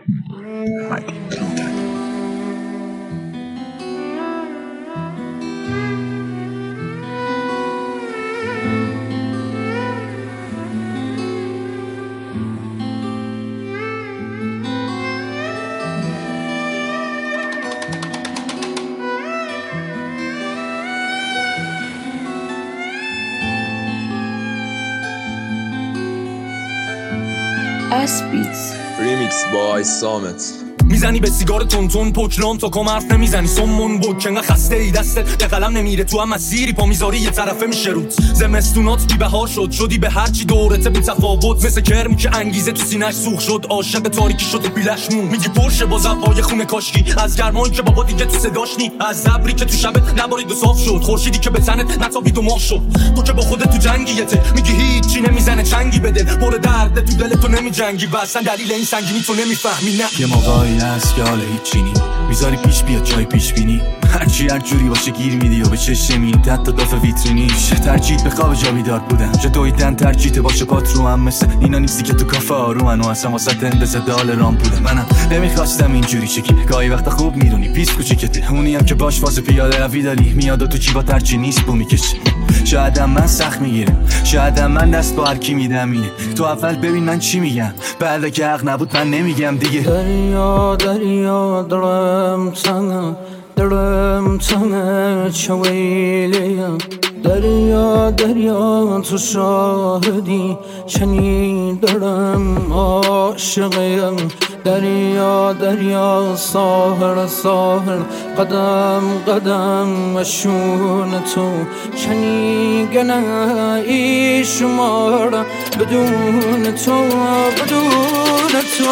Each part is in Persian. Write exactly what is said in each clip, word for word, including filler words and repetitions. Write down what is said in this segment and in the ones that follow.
اسپیتز ریمیکس بای سامت. میزنی به سیگار تونتون پوکلام تا کم حرف نمیزنی سمون بک انقدر خسته ای دستت به قلم نمیره تو هم مسیری پا میذاری یه طرفه میشه روت زمستونات بی بهار شد شدی به هر چی دورته بی تفاوت مثل کرمی که انگیزه تو سینه‌اش سوخت شد عاشق تاریکی شد و بیلش مون میگی پرشه با زبای خونه کاشکی از گرمایی که بابا دیگه تو صداش نی از ابری که تو شبت نبارید و صاف شد خورشیدی که به تنت نتابید و ماه شد تو که با خودت تو جنگیته میگی هیچی نمیزنه چنگی بده پر درد تو دل تو نمیجنگی واسه دلیل این سنگینی تو نمیفهمی نه یه موقعی هست که حالا هیچی نی میذاری پیش بیاد جای پیش بینی هرچی هر جوری باشه گیر میدی و به چشم میری حتی داف ویترینیش ترجیح به خواب جا بیدار بودم چه دویدن ترجیح باشه پات رو هم مثل اینا نیستی که تو کافه آرومن و اصلا واسه اندازه دال رام بوده منم نمیخواستم اینجوری چکی گاهی وقتا خوب میدونی پیس کوچیکته اونی هم که باش واسه پیاده روی داری میاد و تو چی با ترجیح نیست بو میکشه شایدم من سخت میگیرم شایدم من دست با هر کی میدم اینه تو اول ببین من چی میگم بعد که حق نبود من نمیگم دیگه دریا دریا درم تنه درم تنه چویلیم دریا دریا تو شاهدی چنین درم عاشقیم دریا دریا ساحل ساحل قدم قدم اشون تو شنیگنه ای شمار بدون تو بدون تو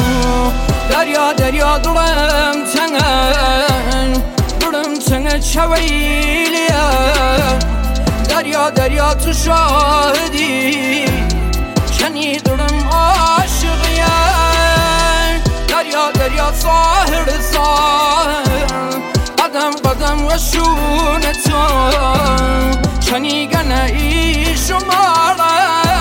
دریا دریا دلم تنه دلم تنه چویلیه دریا دریا تو شاهدی شنی دلم عاشقیه دریا دریا ساحل ساحل قدم قدم و شون تو شنیگنه ای شماره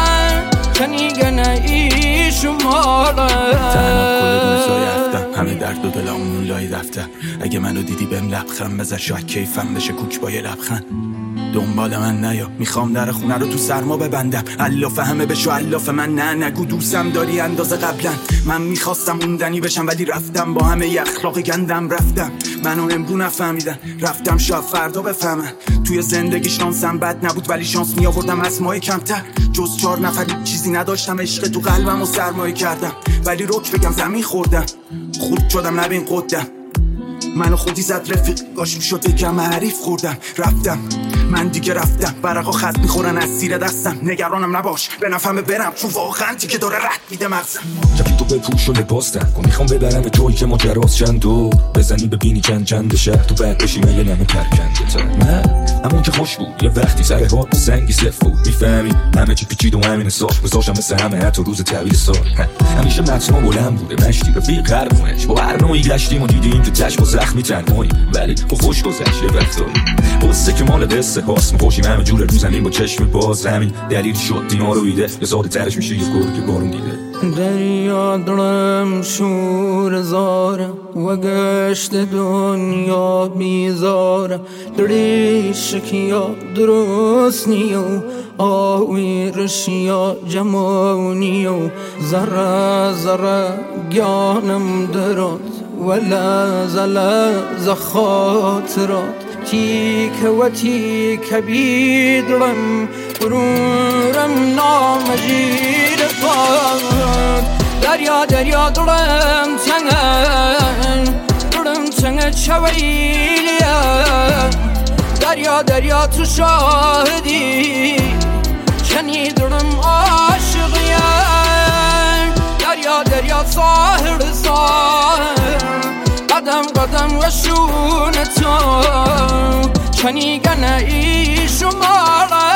شنیگنه ای شماره تنها کل روزای هفتم همه درد و دلامون لای دفتر اگه منو دیدی بهم لبخند بزن شاید کیفم بشه کوک با یه لبخند دنبال من نیا میخوام در خونه رو تو سرما ببندم الاف همه بشو الاف من نه نگو دوستم داری اندازه قبلا من میخواستم موندنی بشم ولی رفتم با همه ی اخلاق گندم رفتم منو امرو نفهمیدن رفتم شاید فردا بفهمن توی زندگی شانسم بد نبود ولی شانس میآوردم از ماه کمتر جز چهار نفری چیزی نداشتم عشق تو قلبم و سرمایه کردم ولی رک بگم زمین خوردم خود شدم نبین قدم منو خودی زد رفیق گاشیم شده کم حریف خوردم رفتم من دیگه رفتم برقا خط میخورن از زیر دستم نگرانم نباش به نفهمه برم چون واقعا تیکه داره رد میده مغزم جفی تو به پوش و لباستن کن میخوام ببرم به جایی که ماجراست چند دور بزنی ببینی چند چند شهر تو بعد بشی من یه نمه پرکنده تا نه همون که خوش بود یه وقتی سر هات سنگی صف بود میفهمی همه چی پیچید و همین ساخت گذاشتم مثل همه حتی روز طویل سال همیشه متنم بلند بوده مشتی رفیق قربونش با هر نوعی گشتیم و دیدیم که چشم و زخمی تنهایی ولی با خوش گذشت یه وقتایی قصه که مال دسته هاست میخوشیم همه جور رو زمین با چشم باز همین دلیل شد دینا رو ایده به ساده ترش میشه یه گرگ بارون دیده دریا دلم شور زاره و گشت دنیا بیزاره دری شکیا درست نیو آوی رشیا جمعونیو زره زره گانم درات ولا زلا خاطرات تیک و تیک بیدرم برورم نامجید فاد دریا دریا دلم تنگ دلم تنگ چویلیه دریا دریا تو شاهدی شنی دلم عاشقیه دریا دریا ساحل ساحل قدم قدم و شون تو شنیگنه ای شماره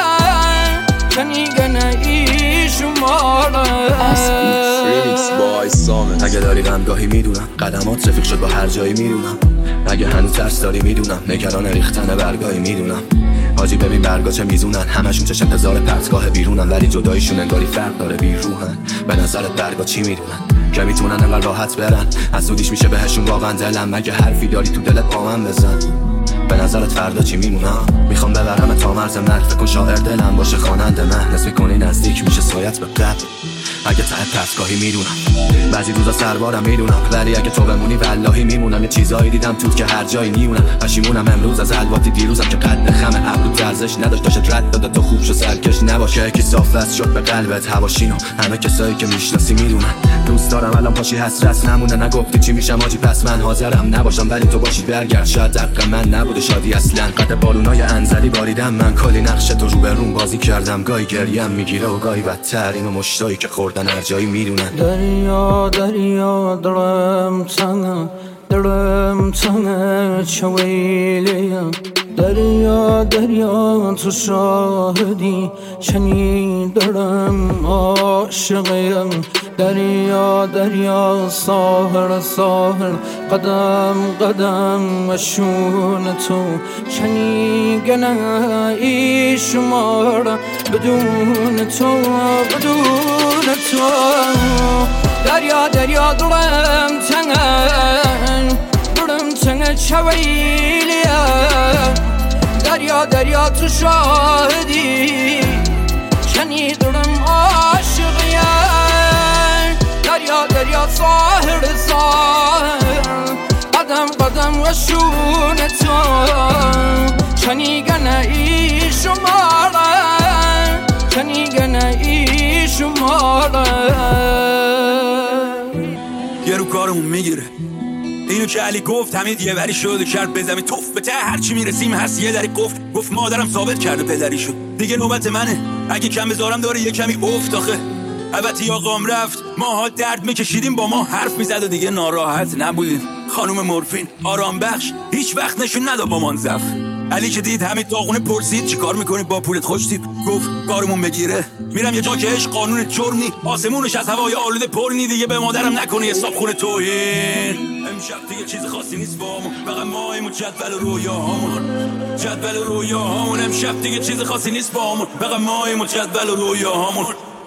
شنیگنه ای شماره ریمیکس بای سامت. اگه داری غمگاهی میدونم قدمات رفیق شد با هر جایی میدونم اگه هنوز ترس داری میدونم نگران ریختن برگاهی میدونم حاجی ببین برگا چه میزونن همشون چه انتظار پرتگاه بیرونن ولی جداییشون انگاری فرق داره بیروحن به نظرت برگا چی میدونن که میتونن انقدر راحت برن. حسودیش میشه بهشون واقعا دلم. مگه حرفی داری تو دلت با من بزن. به نظرت فردا چی میمونم؟ میخوام ببرم تا مرز مرگ. فکر کن شاعر دلم باشه خواننده من. نصف کنی نزدیک میشه سایت به قبر. اگه ته دستگاهی میدونم، بعضی روزا سربارم میدونم، ولی اگه تو بمونی والله میمونم. یه چیزایی دیدم توت که هر جایی میمونم. پشیمونم امروز از الواتی دیروزم که قد خم ابرو ارزش نداشت. داشت رد داده تو خوب شو سرکش نباشه. یکی صاف وصل شد به قلبت هواشینو. همه کسایی که میشناسی میدونن دوست دارم. الان پاشی حسرت نمونه. نگفتی چی میشم آجی پس من حاضرم نباشم، ولی تو باشی برگرد. شاید دقیقا من نبوده شادی اصلا. قد بارونای انزلی باریدم من. کلی نقش تو رو به روم بازی کردم. گاهی گریم میگیره و گاهی بدتر. اینو مشتایی که خوردن هر جایی میدونن. دریا دریا درم تنگه درم تنگه چویلیم. دریا دریا تو شاهدی شنیدم عاشقیم. دریا دریا ساحر ساحر قدم قدم وشون تو شنیگنه ای شمار بدون تو بدون تو. دریا دریا دلم تنگه دلم تنگه چویلیم. دریا دریا تو شاهدی شنیدم عاشقیم. دریا دریا ساحر ساحر قدم قدم و شون تو شنیگنه ای شماره شنیگنه ای شماره. یه رو کارمون میگیره اینو که علی گفت. همین یه وری شد کرد بزمی توف به ته هرچی میرسیم هست. یه دری گفت گفت مادرم ثابت کرده پدری شد. دیگه نوبت منه اگه کم بذارم داره یه کمی افت. آخه البته آقام رفت ماها درد میکشیدیم با ما حرف میزد و دیگه ناراحت نبودیم. خانوم مورفین آرام بخش هیچ وقت نشون نداد با من زف. علی که دید همین داغونه پرسید چی کار میکنی با پولت خوش تیپ. گفت کارمون بگیره میرم یه جا که عشق قانون جرم نی. آسمونش از هوای آلوده پر نی. دیگه به مادرم نکنی حساب خونه توهین. امشب دیگه چیز خاصی نیست بامون. فقط مایمون جدول رویاهامون جدول رویاهامون. امشب دیگه چیز خاصی نیست بامون. فقط مایمون جدول رویاهامون.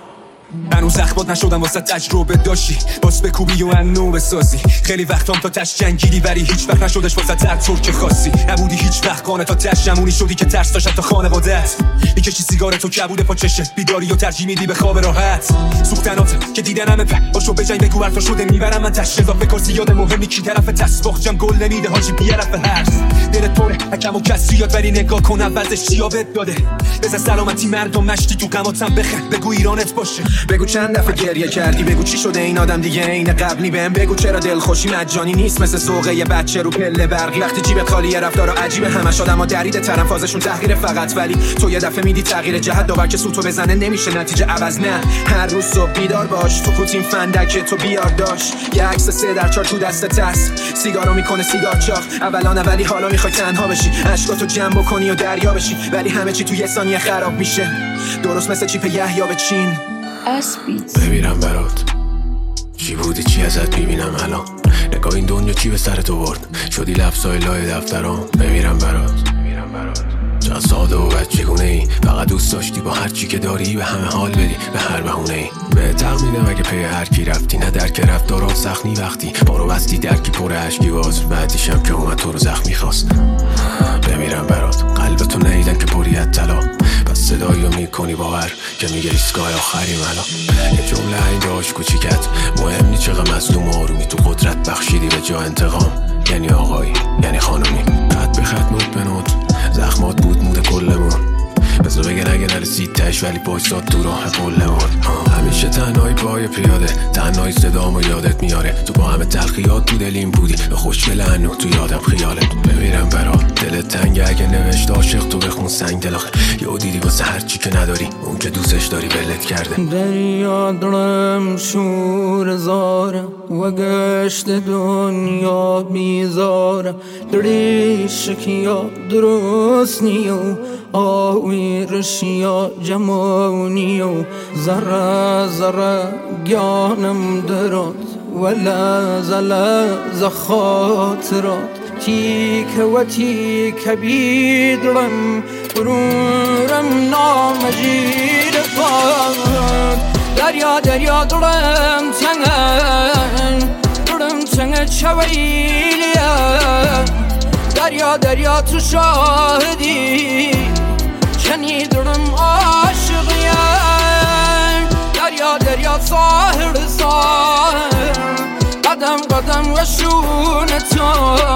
هنوز اخبات نشدم واسه تجربه داشتی باز بکوبی و انو بسازی. خیلی وقتام تا تش جنگیدی ولی هیچ وقت نشدش واسه در طور که خاصی. نبودی هیچ وقت قانه تا تش جمونی شدی که ترس داشت تا خانوادت. میکشی سیگار تو کبوده پا چشت بیداری و ترجیح میدی به خواب راحت. سوختنات که دیدن همه پر باشو بجنگ بگو برفا شده میبرم من تش. اضافه کار زیاد مهمی کی طرف تسباخ گل نمیده حاجی بیرف هرس. دلت پره حکم و کسی یاد ولی نگاه کن اولش چیا بهت داده. بزن سلامتی مردم مشتی تو قماتم بخند. بگو ایرانت باشه. بگو چند دفعه گریه کردی. بگو چی شده این آدم دیگه عین قبلی. بهم بگو چرا دلخوشی مجانی نیست مثل ذوقه یه بچه رو پله برقی. وقتی جیبت خالیه رفتار عجیبه همش آدما درید ترم فازشون تغییر فقط. ولی تو یه دفعه میدی تغییر جهت داور که سوتو بزنه نمیشه نتیجه عوض. نه هر روز صبح بیدار باش تو پوتین فندک تو بیار داشت. یه عکس سه در چهار تو دستت هست. سیگارو میکنه سیگار چاق. اولان اولی حالا میخوای تنها بشی. اشکاتو جمع بکنی و دریا بشی. ولی همه چی تو یه ثانیه خراب میشه درست مثل چیپ یحیی به چین. اسپیتس بمیرم برات چی بودی چی ازت میبینم الان. نگاه این دنیا چی به سر تو برد شدی لفظای لای دفترام. بمیرم برات چقدر ساده و بچگونه ای. فقط دوست داشتی با هر چی که داری به همه حال بدی به هر بهونه ای. به تق میدم اگه پی هر کی رفتی نه درک رفتارات سخنی وقتی بارو بستی درکی پر اشکی باز. بعدیشم که اومد تو رو زخمی خواست. بمیرم برات قلبتو نیدن که پریت طلا. پس صدایی رو میکنی باور که میگه ایستگاه آخریم الان. یه جمله این داشت کوچیکت مهم نی چقدر مظلوم آرومی. تو قدرت بخشیدی به جا انتقام. یعنی آقایی یعنی خانومی. خط به خط نوت به نوت زخمات بود مود کلمون. بذار بگن اگه نرسید تش ولی بایستاد تو راه قلمون. همیشه تنهایی پای پیاده تنهایی صدامو یادت میاره. تو با همه تلخیات تو دلیم بودی خوشگل هنو تو یادم خیالت. بمیرم برات دلت تنگه اگه نوشت عاشق تو بخون سنگ دلاخه. یه دیدی واسه هرچی که نداری اون که دوستش داری ولت کرده. دریا دلم شور زاره و گشت دنیا بیزاره. دری شکیا درست نیو آوی رشیا جمونیو. زره زره گیانم درات ولا زلا زخاطرات. تیک و تیک بیدرم برورم نامجید فاد. دریا دریا دلم تنگ دلم تنگ چویلیه دریا دریا تو شاهدی کنی دلم عاشقیه دریا دریا ساحر ساحر قدم قدم و شونه تو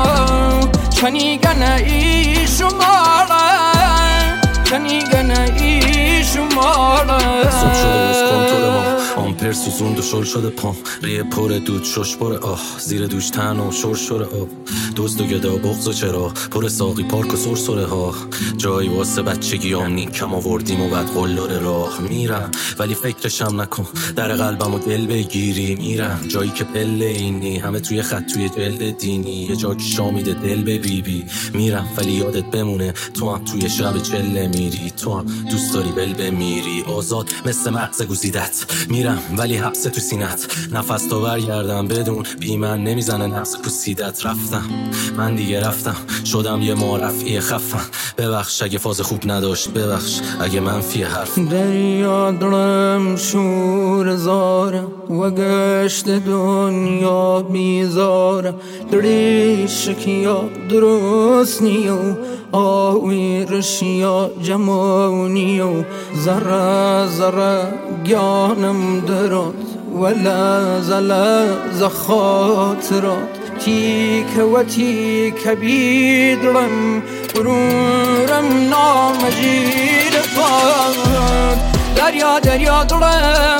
کنی گنه ای شماره کنی گنه ای شماره صبح شده روز کنتور ما آمپر سوزوند و شل شده پام ریه پر دود شش پر آه زیر دوش تن و شور شور آب دزد و گدا بغض و چرا پر ساقی پارک و سرسره ها جایی واسه بچگی آمنی کم آوردیم و بعد قلار راه میرم ولی فکرشم نکن در قلبم و دل بگیری میرم جایی که پله اینی همه توی خط توی جلد دینی یه جا که شامیده دل به بی بی میرم ولی یادت بمونه تو هم توی شب چله میری تو هم دوست داری بل بمیری آزاد مثل مغز گزیدت میرم ولی حبس تو سینت نفس تا برگردم بدون بی من نمیزنه نفس پوسیدت رفتم من دیگه رفتم شدم یه معرفی خفن ببخش اگه فاز خوب نداشت ببخش اگه منفی حرف دریا دلم شور زاره و گشت دنیا بیزاره دری شکیا درست نیو آوی رشیا جمعونیو زره زره گیانم درات ولا زلز خاطرات تیک و تیک بیدرم برورم نامجیر فاد دریا دریا دلم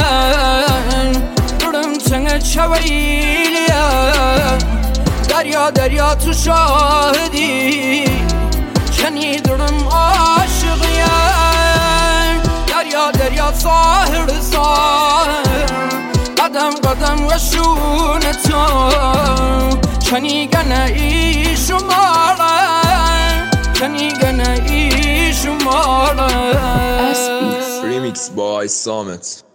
تنگ دلم تنگ چویلیه دریا دریا تو شاهدی کنی دلم عاشقیه دریا دریا ساحر ساحر قدم قدم و شونه تو کنی گنه ای شماره کنی گنه ای شماره Remix by Summit.